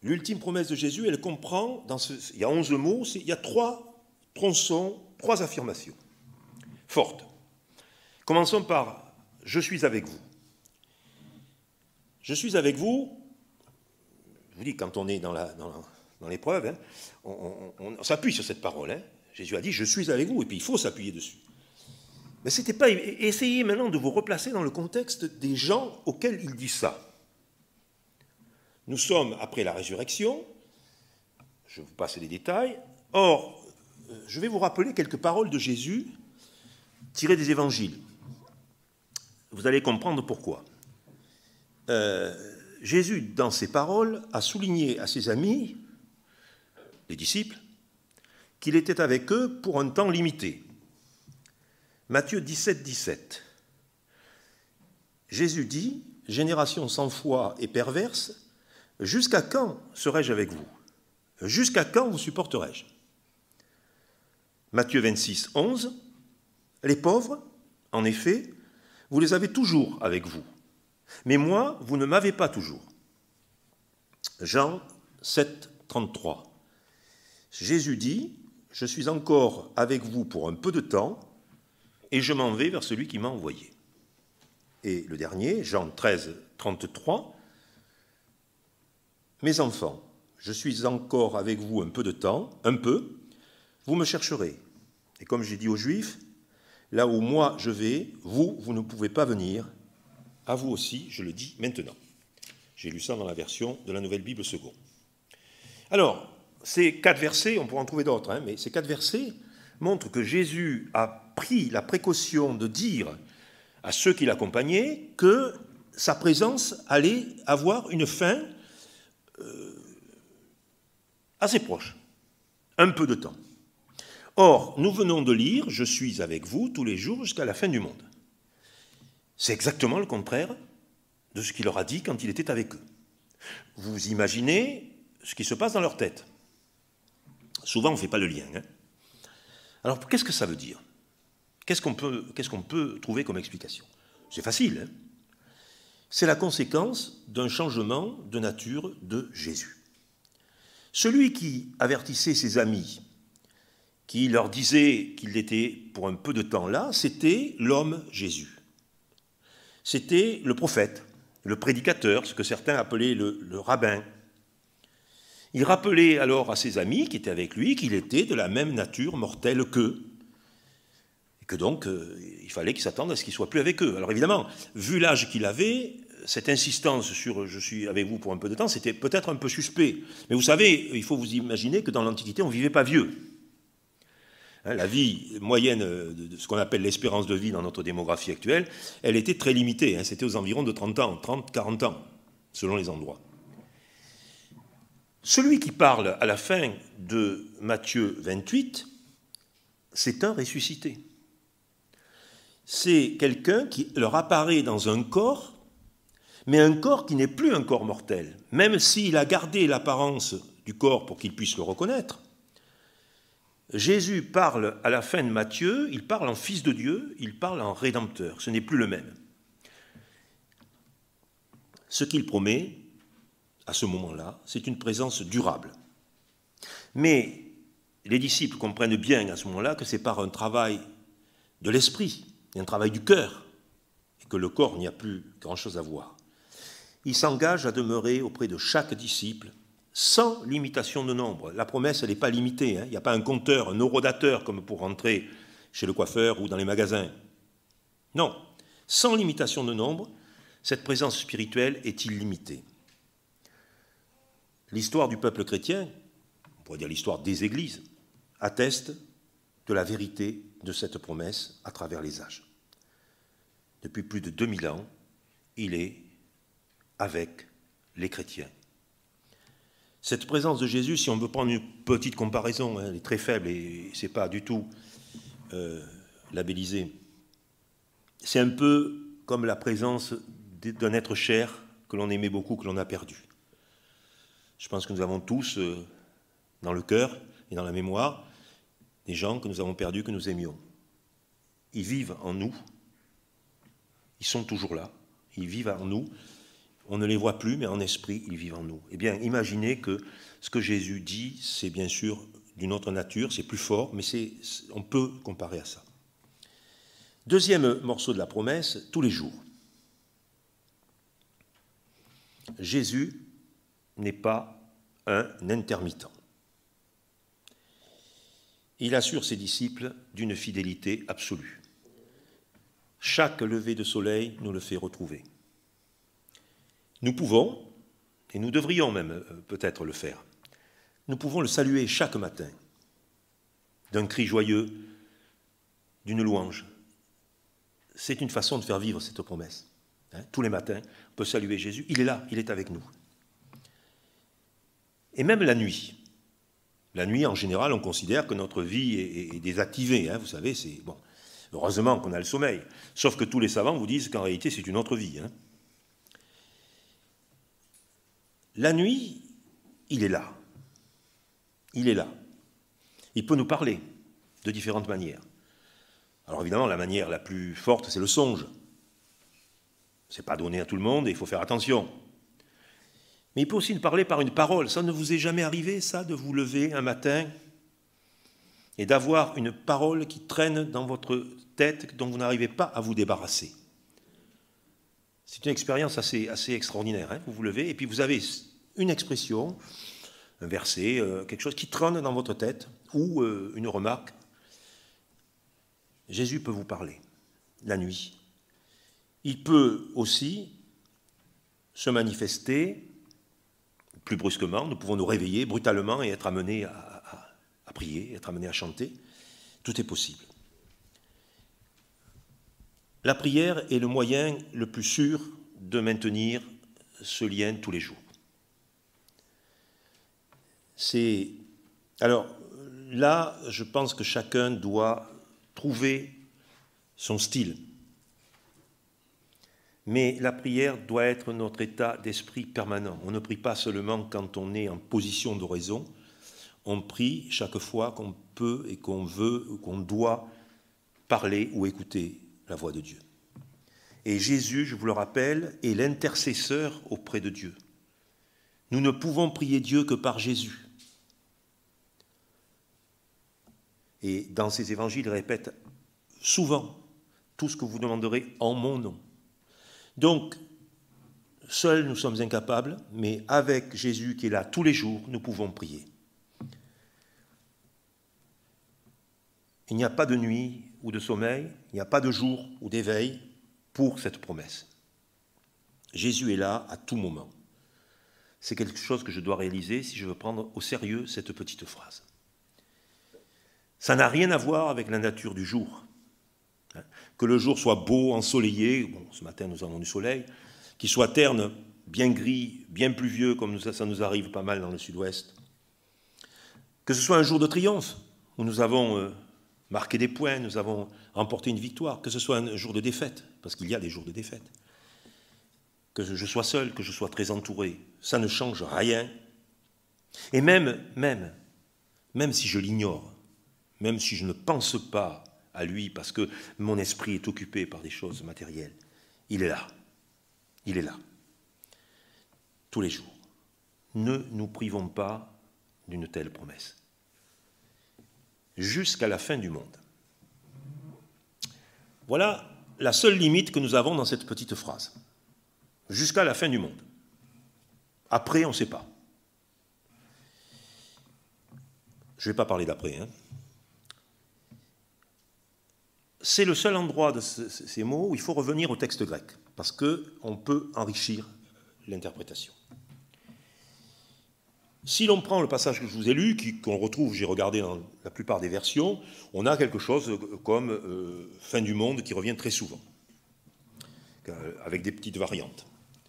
l'ultime promesse de Jésus, elle comprend, il y a 11 mots, il y a 3 tronçons, 3 affirmations fortes. Commençons par « Je suis avec vous ». Je suis avec vous, je vous dis, quand on est dans l'épreuve, hein, on s'appuie sur cette parole. Hein. Jésus a dit « Je suis avec vous », et puis il faut s'appuyer dessus. Mais c'était pas... Essayez maintenant de vous replacer dans le contexte des gens auxquels il dit ça. Nous sommes après la résurrection, je vous passe les détails. Or, je vais vous rappeler quelques paroles de Jésus tirées des évangiles. Vous allez comprendre pourquoi. Jésus, dans ses paroles, a souligné à ses amis, les disciples, qu'il était avec eux pour un temps limité. Matthieu 17, 17. Jésus dit, « Génération sans foi et perverse, jusqu'à quand serai-je avec vous? Jusqu'à quand vous supporterai-je » Matthieu 26, 11. « Les pauvres, en effet, vous les avez toujours avec vous. Mais moi, vous ne m'avez pas toujours. » Jean 7, 33. Jésus dit, « Je suis encore avec vous pour un peu de temps, et je m'en vais vers celui qui m'a envoyé. » Et le dernier, Jean 13, 33. « Mes enfants, je suis encore avec vous un peu de temps, un peu, vous me chercherez. Et comme j'ai dit aux Juifs, là où moi je vais, vous ne pouvez pas venir. À vous aussi, je le dis maintenant. » J'ai lu ça dans la version de la Nouvelle Bible Seconde. Alors, ces 4 versets, on pourra en trouver d'autres, hein, mais ces 4 versets montrent que Jésus a pris la précaution de dire à ceux qui l'accompagnaient que sa présence allait avoir une fin assez proche, un peu de temps. Or, nous venons de lire « Je suis avec vous tous les jours jusqu'à la fin du monde ». C'est exactement le contraire de ce qu'il leur a dit quand il était avec eux. Vous imaginez ce qui se passe dans leur tête. Souvent, on ne fait pas le lien. Hein. Alors, qu'est-ce que ça veut dire? Qu'est-ce qu'on peut trouver comme explication? C'est facile. Hein. C'est la conséquence d'un changement de nature de Jésus. Celui qui avertissait ses amis, qui leur disait qu'il était pour un peu de temps là, c'était l'homme Jésus. C'était le prophète, le prédicateur, ce que certains appelaient le rabbin. Il rappelait alors à ses amis qui étaient avec lui qu'il était de la même nature mortelle qu'eux, et que donc il fallait qu'ils s'attendent à ce qu'il ne soit plus avec eux. Alors évidemment, vu l'âge qu'il avait, cette insistance sur « je suis avec vous pour un peu de temps », c'était peut-être un peu suspect. Mais vous savez, il faut vous imaginer que dans l'Antiquité, on ne vivait pas vieux. La vie moyenne de ce qu'on appelle l'espérance de vie dans notre démographie actuelle, elle était très limitée. C'était aux environs de 30 ans, 30, 40 ans, selon les endroits. Celui qui parle à la fin de Matthieu 28, c'est un ressuscité. C'est quelqu'un qui leur apparaît dans un corps, mais un corps qui n'est plus un corps mortel, même s'il a gardé l'apparence du corps pour qu'ils puissent le reconnaître. Jésus parle à la fin de Matthieu, il parle en Fils de Dieu, il parle en Rédempteur, ce n'est plus le même. Ce qu'il promet, à ce moment-là, c'est une présence durable. Mais les disciples comprennent bien à ce moment-là que c'est par un travail de l'esprit, et un travail du cœur, et que le corps n'y a plus grand-chose à voir. Il s'engage à demeurer auprès de chaque disciple, sans limitation de nombre. La promesse, elle n'est pas limitée. Il n'y a pas un compteur, un horodateur, comme pour rentrer chez le coiffeur ou dans les magasins. Non, sans limitation de nombre, cette présence spirituelle est illimitée. L'histoire du peuple chrétien, on pourrait dire l'histoire des églises, atteste de la vérité de cette promesse à travers les âges. Depuis plus de 2000 ans, il est avec les chrétiens. Cette présence de Jésus, si on veut prendre une petite comparaison, elle est très faible et ce n'est pas du tout labellisé. C'est un peu comme la présence d'un être cher que l'on aimait beaucoup, que l'on a perdu. Je pense que nous avons tous dans le cœur et dans la mémoire des gens que nous avons perdus, que nous aimions. Ils vivent en nous, ils sont toujours là, ils vivent en nous. On ne les voit plus, mais en esprit, ils vivent en nous. Eh bien, imaginez que ce que Jésus dit, c'est bien sûr d'une autre nature, c'est plus fort, mais on peut comparer à ça. Deuxième morceau de la promesse, tous les jours. Jésus n'est pas un intermittent. Il assure ses disciples d'une fidélité absolue. Chaque lever de soleil nous le fait retrouver. Nous pouvons, et nous devrions même peut-être le faire, nous pouvons le saluer chaque matin, d'un cri joyeux, d'une louange. C'est une façon de faire vivre cette promesse. Tous les matins, on peut saluer Jésus, il est là, il est avec nous. Et même la nuit. La nuit, en général, on considère que notre vie est désactivée. Vous savez, c'est bon. Heureusement qu'on a le sommeil. Sauf que tous les savants vous disent qu'en réalité, c'est une autre vie. La nuit, il est là. Il est là. Il peut nous parler de différentes manières. Alors évidemment, la manière la plus forte, c'est le songe. Ce n'est pas donné à tout le monde et il faut faire attention. Mais il peut aussi nous parler par une parole. Ça ne vous est jamais arrivé, ça, de vous lever un matin et d'avoir une parole qui traîne dans votre tête dont vous n'arrivez pas à vous débarrasser. C'est une expérience assez extraordinaire. Vous vous levez et puis vous avez une expression, un verset, quelque chose qui traîne dans votre tête ou une remarque. Jésus peut vous parler la nuit. Il peut aussi se manifester plus brusquement. Nous pouvons nous réveiller brutalement et être amenés à prier, être amenés à chanter. Tout est possible. La prière est le moyen le plus sûr de maintenir ce lien tous les jours. Alors là, je pense que chacun doit trouver son style. Mais la prière doit être notre état d'esprit permanent. On ne prie pas seulement quand on est en position d'oraison, on prie chaque fois qu'on peut et qu'on veut ou qu'on doit parler ou écouter la voix de Dieu. Et Jésus, je vous le rappelle, est l'intercesseur auprès de Dieu. Nous ne pouvons prier Dieu que par Jésus. Et dans ces évangiles, il répète souvent tout ce que vous demanderez en mon nom. Donc, seuls nous sommes incapables, mais avec Jésus qui est là tous les jours, nous pouvons prier. Il n'y a pas de nuit ou de sommeil, il n'y a pas de jour ou d'éveil pour cette promesse. Jésus est là à tout moment. C'est quelque chose que je dois réaliser si je veux prendre au sérieux cette petite phrase. Ça n'a rien à voir avec la nature du jour. Que le jour soit beau, ensoleillé, bon, ce matin nous avons du soleil, qu'il soit terne, bien gris, bien pluvieux, comme ça nous arrive pas mal dans le sud-ouest. Que ce soit un jour de triomphe, où nous avons marqué des points, nous avons remporté une victoire, que ce soit un jour de défaite, parce qu'il y a des jours de défaite. Que je sois seul, que je sois très entouré, ça ne change rien. Et même si je l'ignore, même si je ne pense pas à lui parce que mon esprit est occupé par des choses matérielles, il est là. Il est là. Tous les jours. Ne nous privons pas d'une telle promesse. Jusqu'à la fin du monde. Voilà la seule limite que nous avons dans cette petite phrase. Jusqu'à la fin du monde. Après, on ne sait pas. Je ne vais pas parler d'après. C'est le seul endroit de ces mots où il faut revenir au texte grec, parce qu'on peut enrichir l'interprétation. Si l'on prend le passage que je vous ai lu, qu'on retrouve, j'ai regardé dans la plupart des versions, on a quelque chose comme fin du monde qui revient très souvent, avec des petites variantes.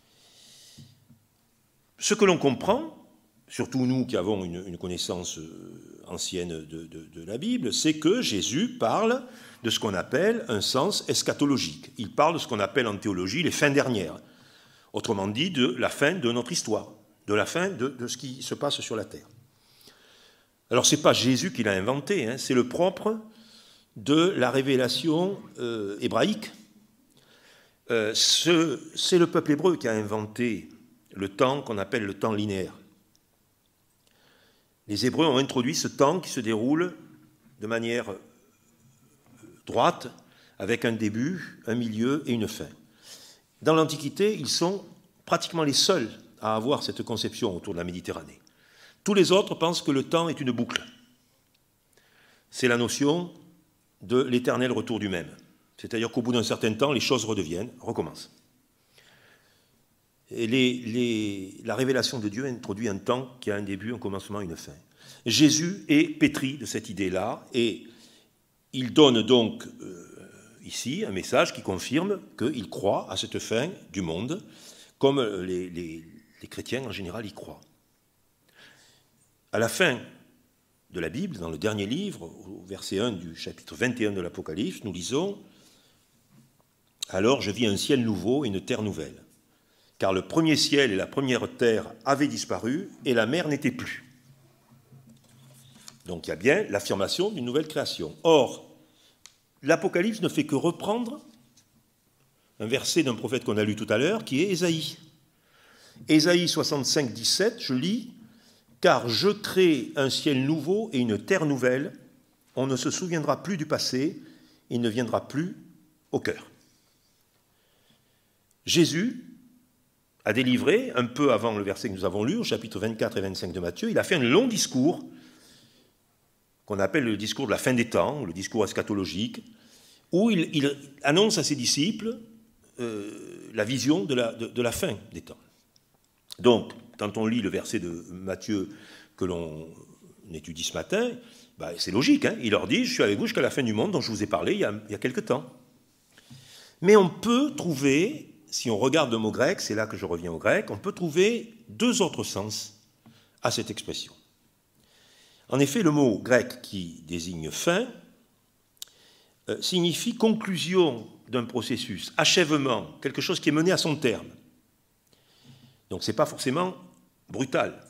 Ce que l'on comprend, surtout nous qui avons une connaissance ancienne de la Bible, c'est que Jésus parle de ce qu'on appelle un sens eschatologique. Il parle de ce qu'on appelle en théologie les fins dernières. Autrement dit, de la fin de notre histoire, de la fin de ce qui se passe sur la terre. Alors, ce n'est pas Jésus qui l'a inventé, c'est le propre de la révélation hébraïque. C'est le peuple hébreu qui a inventé le temps qu'on appelle le temps linéaire. Les Hébreux ont introduit ce temps qui se déroule de manière droite, avec un début, un milieu et une fin. Dans l'Antiquité, ils sont pratiquement les seuls à avoir cette conception autour de la Méditerranée. Tous les autres pensent que le temps est une boucle. C'est la notion de l'éternel retour du même. C'est-à-dire qu'au bout d'un certain temps, les choses recommencent. Et la révélation de Dieu introduit un temps qui a un début, un commencement, une fin. Jésus est pétri de cette idée-là et il donne donc ici un message qui confirme qu'il croit à cette fin du monde, comme les chrétiens en général y croient. À la fin de la Bible, dans le dernier livre, au verset 1 du chapitre 21 de l'Apocalypse, nous lisons « Alors je vis un ciel nouveau et une terre nouvelle, car le premier ciel et la première terre avaient disparu et la mer n'était plus. » Donc il y a bien l'affirmation d'une nouvelle création. Or, l'Apocalypse ne fait que reprendre un verset d'un prophète qu'on a lu tout à l'heure, qui est Ésaïe. Ésaïe 65, 17, je lis « Car je crée un ciel nouveau et une terre nouvelle, on ne se souviendra plus du passé, il ne viendra plus au cœur. » Jésus a délivré, un peu avant le verset que nous avons lu, au chapitre 24 et 25 de Matthieu, il a fait un long discours qu'on appelle le discours de la fin des temps, le discours eschatologique, où il annonce à ses disciples la vision de la fin des temps. Donc, quand on lit le verset de Matthieu que l'on étudie ce matin, c'est logique, hein, il leur dit « Je suis avec vous jusqu'à la fin du monde dont je vous ai parlé il y a quelque temps. » Mais on peut trouver, si on regarde le mot grec, c'est là que je reviens au grec, on peut trouver deux autres sens à cette expression. En effet, le mot grec qui désigne fin signifie conclusion d'un processus, achèvement, quelque chose qui est mené à son terme. Donc ce n'est pas forcément brutal.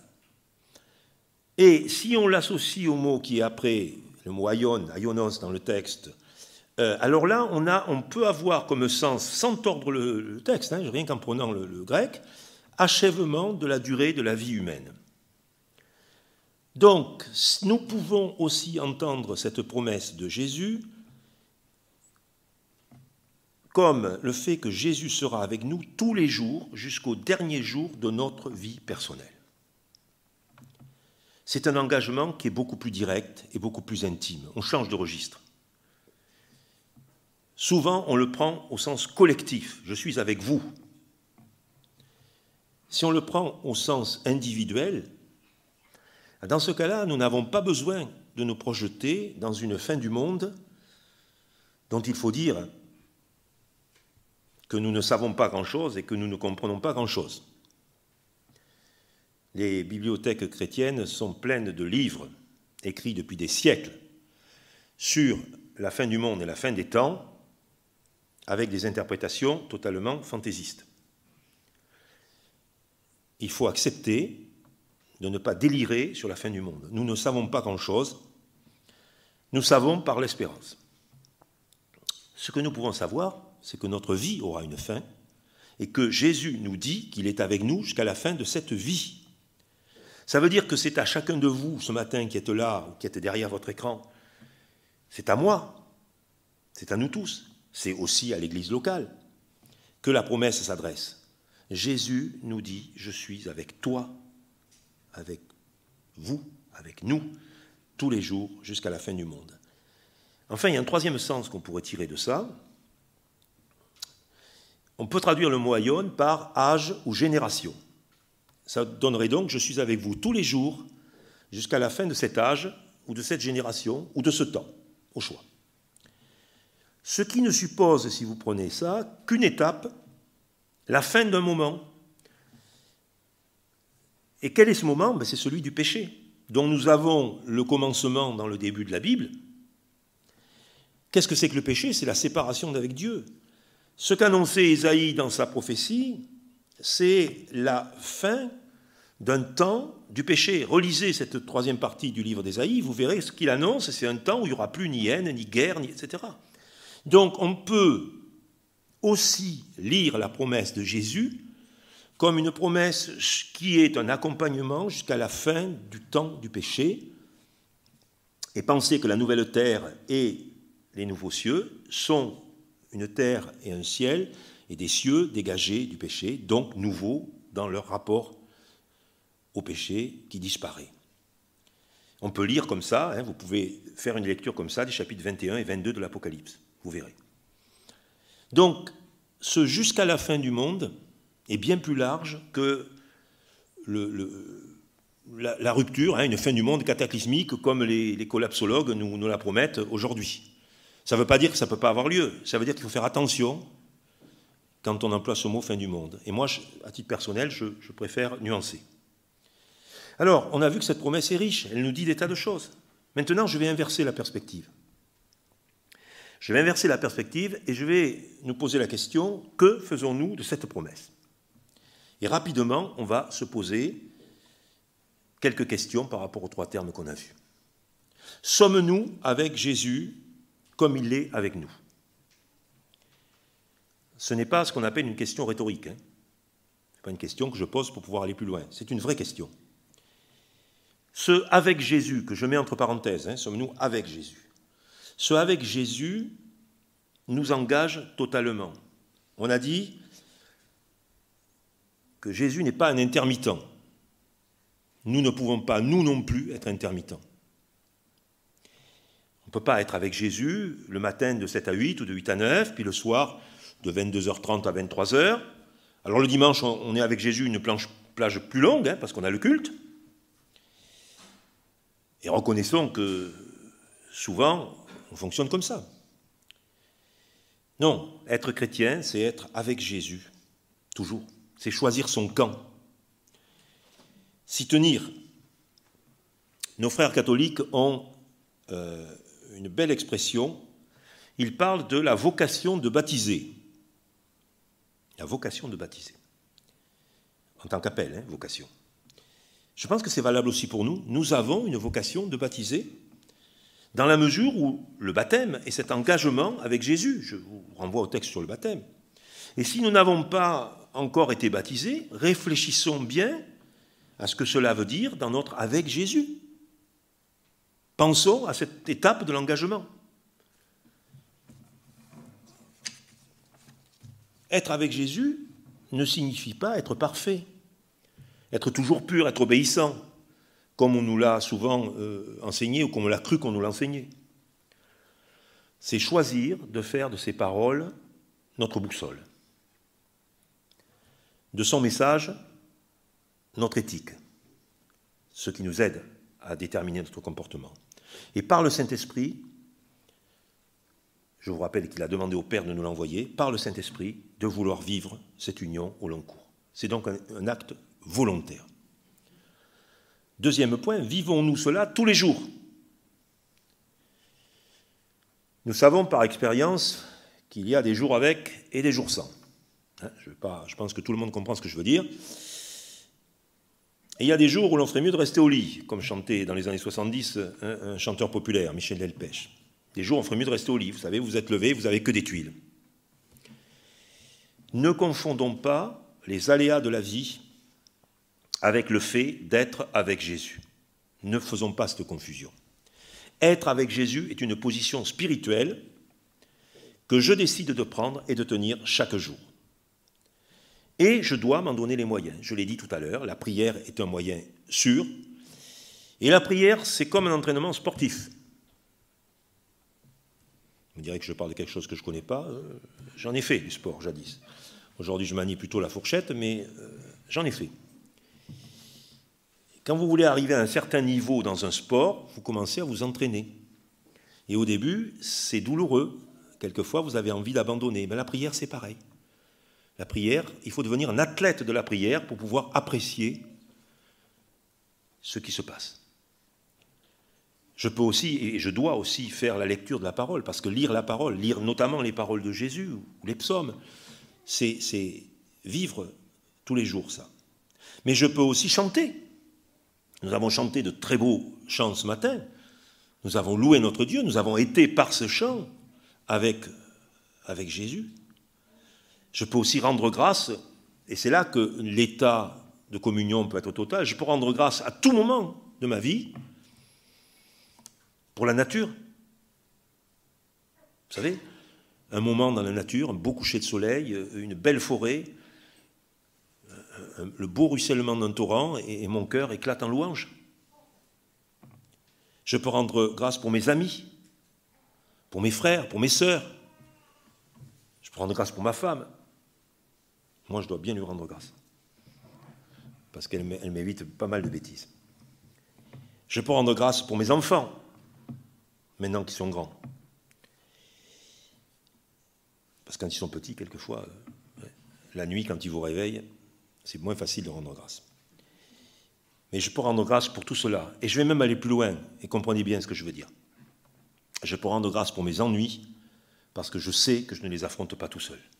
Et si on l'associe au mot qui est après, le mot aionos dans le texte, alors là, on peut avoir comme sens, sans tordre le texte, hein, rien qu'en prenant le grec, achèvement de la durée de la vie humaine. Donc, nous pouvons aussi entendre cette promesse de Jésus comme le fait que Jésus sera avec nous tous les jours jusqu'au dernier jour de notre vie personnelle. C'est un engagement qui est beaucoup plus direct et beaucoup plus intime. On change de registre. Souvent, on le prend au sens collectif. Je suis avec vous. Si on le prend au sens individuel, dans ce cas-là, nous n'avons pas besoin de nous projeter dans une fin du monde dont il faut dire que nous ne savons pas grand-chose et que nous ne comprenons pas grand-chose. Les bibliothèques chrétiennes sont pleines de livres écrits depuis des siècles sur la fin du monde et la fin des temps, avec des interprétations totalement fantaisistes. Il faut accepter de ne pas délirer sur la fin du monde. Nous ne savons pas grand-chose, nous savons par l'espérance. Ce que nous pouvons savoir, c'est que notre vie aura une fin et que Jésus nous dit qu'il est avec nous jusqu'à la fin de cette vie. Ça veut dire que c'est à chacun de vous, ce matin, qui êtes là, ou qui êtes derrière votre écran, c'est à moi, c'est à nous tous, c'est aussi à l'église locale que la promesse s'adresse. Jésus nous dit « Je suis avec toi », avec vous, avec nous, tous les jours jusqu'à la fin du monde. Enfin, il y a un troisième sens qu'on pourrait tirer de ça. On peut traduire le mot aion par âge ou génération. Ça donnerait donc « Je suis avec vous tous les jours jusqu'à la fin de cet âge ou de cette génération ou de ce temps », au choix. Ce qui ne suppose, si vous prenez ça, qu'une étape, la fin d'un moment. Et quel est ce moment ? C'est celui du péché, dont nous avons le commencement dans le début de la Bible. Qu'est-ce que c'est que le péché ? C'est la séparation d'avec Dieu. Ce qu'annonçait Ésaïe dans sa prophétie, c'est la fin d'un temps du péché. Relisez cette troisième partie du livre d'Ésaïe, vous verrez ce qu'il annonce, c'est un temps où il n'y aura plus ni haine, ni guerre, etc. Donc on peut aussi lire la promesse de Jésus comme une promesse qui est un accompagnement jusqu'à la fin du temps du péché, et penser que la nouvelle terre et les nouveaux cieux sont une terre et un ciel, et des cieux dégagés du péché, donc nouveaux dans leur rapport au péché qui disparaît. On peut lire comme ça, hein, vous pouvez faire une lecture comme ça des chapitres 21 et 22 de l'Apocalypse, vous verrez. Donc, ce jusqu'à la fin du monde est bien plus large que la rupture, hein, une fin du monde cataclysmique comme les collapsologues nous la promettent aujourd'hui. Ça ne veut pas dire que ça ne peut pas avoir lieu, ça veut dire qu'il faut faire attention quand on emploie ce mot fin du monde. Et moi, à titre personnel, je préfère nuancer. Alors, on a vu que cette promesse est riche, elle nous dit des tas de choses. Maintenant, je vais inverser la perspective. Je vais inverser la perspective et je vais nous poser la question, que faisons-nous de cette promesse? Et rapidement, on va se poser quelques questions par rapport aux trois termes qu'on a vus. Sommes-nous avec Jésus comme il est avec nous? Ce n'est pas ce qu'on appelle une question rhétorique. Ce n'est pas une question que je pose pour pouvoir aller plus loin. C'est une vraie question. Ce « avec Jésus » que je mets entre parenthèses, sommes-nous avec Jésus? Ce « avec Jésus » nous engage totalement. On a dit que Jésus n'est pas un intermittent. Nous ne pouvons pas, nous non plus, être intermittents. On ne peut pas être avec Jésus le matin de 7 à 8 ou de 8 à 9, puis le soir de 22h30 à 23h. Alors le dimanche, on est avec Jésus une plage plus longue, parce qu'on a le culte. Et reconnaissons que souvent, on fonctionne comme ça. Non, être chrétien, c'est être avec Jésus, toujours. C'est choisir son camp. S'y tenir. Nos frères catholiques ont une belle expression. Ils parlent de la vocation de baptiser. La vocation de baptiser. En tant qu'appel, vocation. Je pense que c'est valable aussi pour nous. Nous avons une vocation de baptiser dans la mesure où le baptême est cet engagement avec Jésus. Je vous renvoie au texte sur le baptême. Et si nous n'avons pas encore été baptisés, réfléchissons bien à ce que cela veut dire dans notre « avec Jésus ». Pensons à cette étape de l'engagement. Être avec Jésus ne signifie pas être parfait. Être toujours pur, être obéissant, comme on nous l'a souvent enseigné ou comme on l'a cru qu'on nous l'enseignait. C'est choisir de faire de ses paroles notre boussole, de son message notre éthique, ce qui nous aide à déterminer notre comportement. Et par le Saint-Esprit, je vous rappelle qu'il a demandé au Père de nous l'envoyer, par le Saint-Esprit, de vouloir vivre cette union au long cours. C'est donc un acte volontaire. Deuxième point, vivons-nous cela tous les jours? Nous savons par expérience qu'il y a des jours avec et des jours sans. Je pense que tout le monde comprend ce que je veux dire. Et il y a des jours où l'on ferait mieux de rester au lit, comme chantait dans les années 70 un chanteur populaire, Michel Delpech. Des jours où on ferait mieux de rester au lit. Vous savez, vous êtes levé, vous n'avez que des tuiles. Ne confondons pas les aléas de la vie avec le fait d'être avec Jésus. Ne faisons pas cette confusion. Être avec Jésus est une position spirituelle que je décide de prendre et de tenir chaque jour. Et je dois m'en donner les moyens. Je l'ai dit tout à l'heure, la prière est un moyen sûr. Et la prière, c'est comme un entraînement sportif. Vous me direz que je parle de quelque chose que je ne connais pas. J'en ai fait du sport jadis. Aujourd'hui, je manie plutôt la fourchette, mais j'en ai fait. Quand vous voulez arriver à un certain niveau dans un sport, vous commencez à vous entraîner. Et au début, c'est douloureux. Quelquefois, vous avez envie d'abandonner. Mais la prière, c'est pareil. La prière, il faut devenir un athlète de la prière pour pouvoir apprécier ce qui se passe. Je peux aussi, et je dois aussi faire la lecture de la parole, parce que lire la parole, lire notamment les paroles de Jésus ou les psaumes, c'est vivre tous les jours ça. Mais je peux aussi chanter. Nous avons chanté de très beaux chants ce matin. Nous avons loué notre Dieu. Nous avons été par ce chant avec Jésus. Je peux aussi rendre grâce Et c'est là que l'état de communion peut être total. Je peux rendre grâce à tout moment de ma vie pour la nature. Vous savez, un moment dans la nature, un beau coucher de soleil, une belle forêt, le beau ruissellement d'un torrent, et mon cœur éclate en louange. Je peux rendre grâce pour mes amis, pour mes frères, pour mes sœurs. Je peux rendre grâce pour ma femme. Moi, je dois bien lui rendre grâce, parce qu'elle m'évite pas mal de bêtises. Je peux rendre grâce pour mes enfants, maintenant qu'ils sont grands. Parce que quand ils sont petits, quelquefois, la nuit, quand ils vous réveillent, c'est moins facile de rendre grâce. Mais je peux rendre grâce pour tout cela. Et je vais même aller plus loin, et comprenez bien ce que je veux dire. Je peux rendre grâce pour mes ennuis, parce que je sais que je ne les affronte pas tout seul.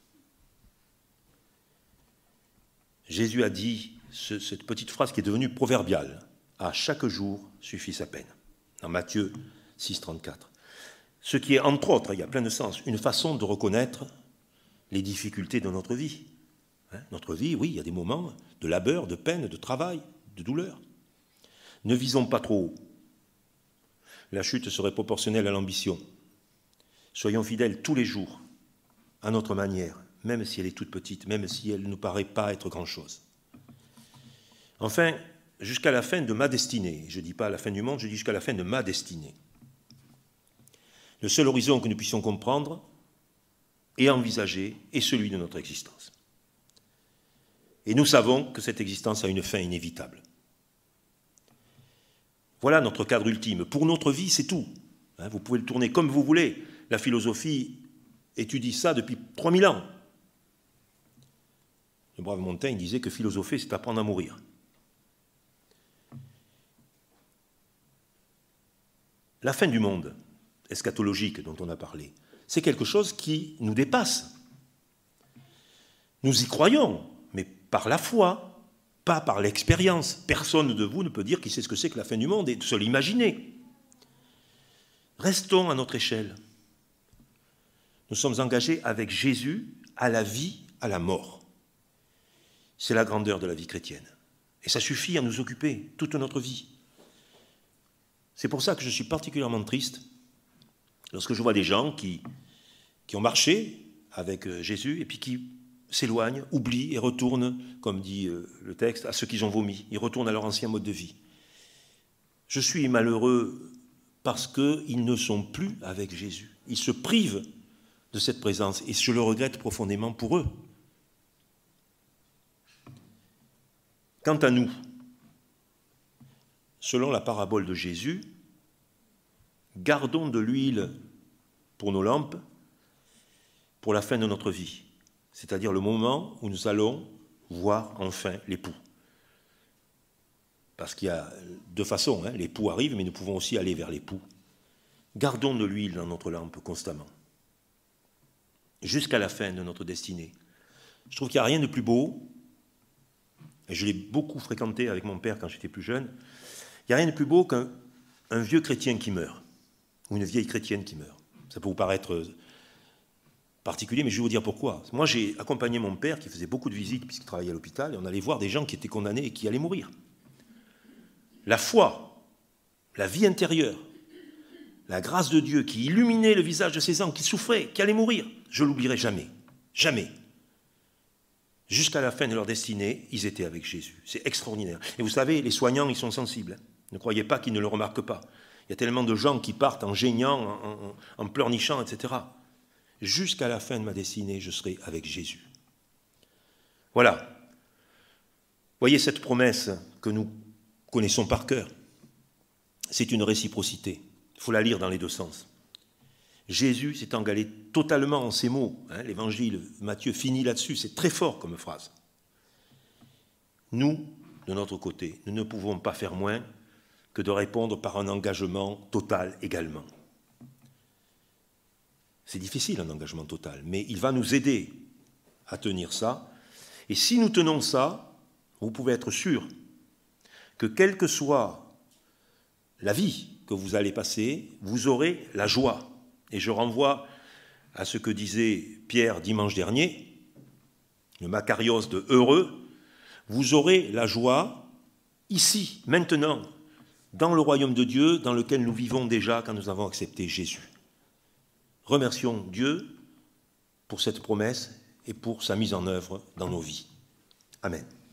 Jésus a dit cette petite phrase qui est devenue proverbiale. « À chaque jour suffit sa peine » dans Matthieu 6, 34. Ce qui est, entre autres, il y a plein de sens, une façon de reconnaître les difficultés de notre vie. Notre vie, oui, il y a des moments de labeur, de peine, de travail, de douleur. Ne visons pas trop haut. La chute serait proportionnelle à l'ambition. Soyons fidèles tous les jours, à notre manière, même si elle est toute petite, même si elle ne nous paraît pas être grand-chose. Enfin, jusqu'à la fin de ma destinée, je ne dis pas à la fin du monde, je dis jusqu'à la fin de ma destinée. Le seul horizon que nous puissions comprendre et envisager est celui de notre existence. Et nous savons que cette existence a une fin inévitable. Voilà notre cadre ultime. Pour notre vie, c'est tout. Vous pouvez le tourner comme vous voulez. La philosophie étudie ça depuis 3000 ans. Le brave Montaigne disait que philosopher, c'est apprendre à mourir. La fin du monde eschatologique dont on a parlé, c'est quelque chose qui nous dépasse. Nous y croyons, mais par la foi, pas par l'expérience. Personne de vous ne peut dire qu'il sait ce que c'est que la fin du monde et de se l'imaginer. Restons à notre échelle. Nous sommes engagés avec Jésus à la vie, à la mort. C'est la grandeur de la vie chrétienne. Et ça suffit à nous occuper toute notre vie. C'est pour ça que je suis particulièrement triste lorsque je vois des gens qui ont marché avec Jésus et puis qui s'éloignent, oublient et retournent, comme dit le texte, à ce qu'ils ont vomi. Ils retournent à leur ancien mode de vie. Je suis malheureux parce qu'ils ne sont plus avec Jésus. Ils se privent de cette présence et je le regrette profondément pour eux. Quant à nous, selon la parabole de Jésus, gardons de l'huile pour nos lampes pour la fin de notre vie, c'est-à-dire le moment où nous allons voir enfin l'époux. Parce qu'il y a deux façons, l'époux arrive, mais nous pouvons aussi aller vers l'époux. Gardons de l'huile dans notre lampe constamment, jusqu'à la fin de notre destinée. Je trouve qu'il n'y a rien de plus beau, et je l'ai beaucoup fréquenté avec mon père quand j'étais plus jeune, il n'y a rien de plus beau qu'un vieux chrétien qui meurt, ou une vieille chrétienne qui meurt. Ça peut vous paraître particulier, mais je vais vous dire pourquoi. Moi, j'ai accompagné mon père qui faisait beaucoup de visites puisqu'il travaillait à l'hôpital, et on allait voir des gens qui étaient condamnés et qui allaient mourir. La foi, la vie intérieure, la grâce de Dieu qui illuminait le visage de ces gens qui souffraient, qui allaient mourir, je ne l'oublierai jamais. Jamais. Jusqu'à la fin de leur destinée, ils étaient avec Jésus. C'est extraordinaire. Et vous savez, les soignants, ils sont sensibles. Ne croyez pas qu'ils ne le remarquent pas. Il y a tellement de gens qui partent en geignant, en pleurnichant, etc. Jusqu'à la fin de ma destinée, je serai avec Jésus. Voilà. Voyez cette promesse que nous connaissons par cœur. C'est une réciprocité. Il faut la lire dans les deux sens. Jésus s'est engagé totalement en ces mots. L'évangile, Matthieu finit là-dessus. C'est très fort comme phrase. Nous, de notre côté, nous ne pouvons pas faire moins que de répondre par un engagement total également. C'est difficile un engagement total, mais il va nous aider à tenir ça. Et si nous tenons ça, vous pouvez être sûr que quelle que soit la vie que vous allez passer, vous aurez la joie. Et je renvoie à ce que disait Pierre dimanche dernier. le makarios de heureux, vous aurez la joie ici, maintenant, dans le royaume de Dieu dans lequel nous vivons déjà quand nous avons accepté Jésus. Remercions Dieu pour cette promesse et pour sa mise en œuvre dans nos vies. Amen.